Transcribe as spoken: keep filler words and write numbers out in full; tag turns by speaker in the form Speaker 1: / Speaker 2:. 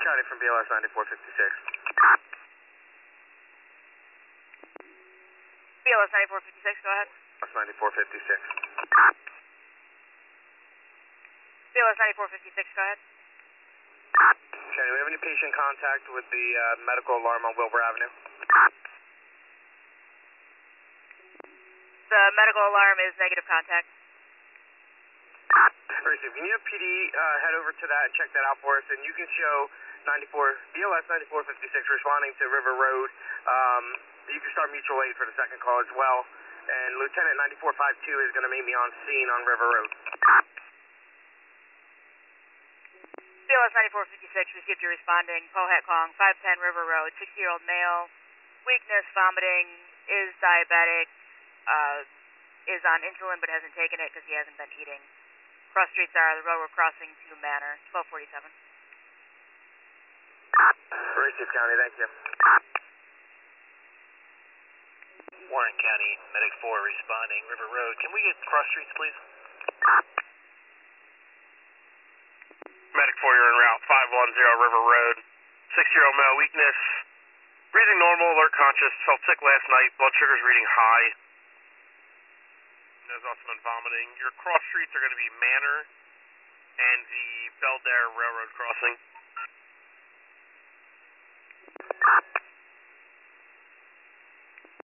Speaker 1: County from B L S ninety-four fifty-six.
Speaker 2: B L S ninety-four fifty-six, go ahead.
Speaker 1: B L S ninety-four fifty-six.
Speaker 2: B L S ninety-four fifty-six, go ahead.
Speaker 1: Okay, do we have any patient contact with the uh, medical alarm on Wilbur Avenue?
Speaker 2: The medical alarm is negative contact.
Speaker 1: Alright, so if you need a P D, uh, head over to that and check that out for us, and you can show ninety-four, B L S ninety-four fifty-six responding to River Road. Um, you can start mutual aid for the second call as well, and Lieutenant ninety-four fifty-two is going to meet me on scene on River Road.
Speaker 2: B L S ninety-four fifty-six, received your responding, Pohat Kong, five ten River Road, sixty-year-old male, weakness, vomiting, is diabetic, uh, is on insulin but hasn't taken it because he hasn't been eating. Cross streets are the railroad crossing to Manor, twelve forty-seven.
Speaker 1: Racine County, thank you.
Speaker 3: Warren County, Medic four responding, River Road. Can we get cross streets, please?
Speaker 4: Medic four, you're en route, five one zero River Road. Six-year-old male, weakness, breathing normal, alert conscious, felt sick last night, blood sugar's reading high. There's also been vomiting. Your cross streets are going to be Manor and the Belledere Railroad crossing.